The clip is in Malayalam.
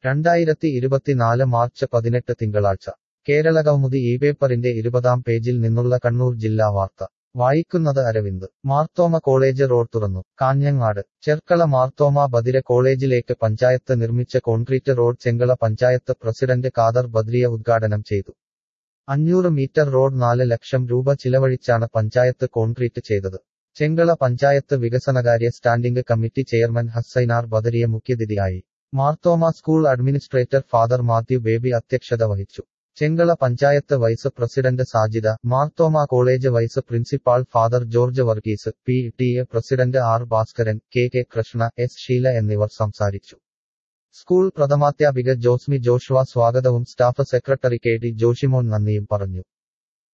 2024 മാർച്ച് 18 തിങ്കളാഴ്ച കേരളകൗമുദി ഇപേപ്പറിന്റെ 20-ാം പേജിൽ നിന്നുള്ള കണ്ണൂർ ജില്ലാ വാർത്ത വായിക്കുന്നത് അരവിന്ദ്. മാർത്തോമ കോളേജ് റോഡ് തുറന്നു. കാഞ്ഞങ്ങാട്. ചെർക്കള മാർത്തോമ ബദിര കോളേജിലേക്ക് പഞ്ചായത്ത് നിർമ്മിച്ച concrete road Chengala panchayat president Khader Badriya ഉദ്ഘാടനം ചെയ്തു. 500 മീറ്റർ റോഡ് 4 ലക്ഷം രൂപ ചിലവഴിച്ചാണ് പഞ്ചായത്ത് കോൺക്രീറ്റ് ചെയ്തത്. ചെങ്കള പഞ്ചായത്ത് വികസനകാര്യ standing committee chairman Hussainar Badariya മുഖ്യാതിഥിയായി. Marthoma school administrator father Mathew Baby അധ്യക്ഷത വഹിച്ചു. Chengala panchayat vice president Sajida, Marthoma college vice principal father George Varghese, PTA president R Bhaskaran, K Krishna, S Sheela എന്നിവർ സംസാരിച്ചു. സ്കൂൾ പ്രഥമാധ്യാപിക ജോസ്മി ജോഷുവ സ്വാഗതവും സ്റ്റാഫ് സെക്രട്ടറി KD ജോഷിമോൻ നന്ദിയും പറഞ്ഞു.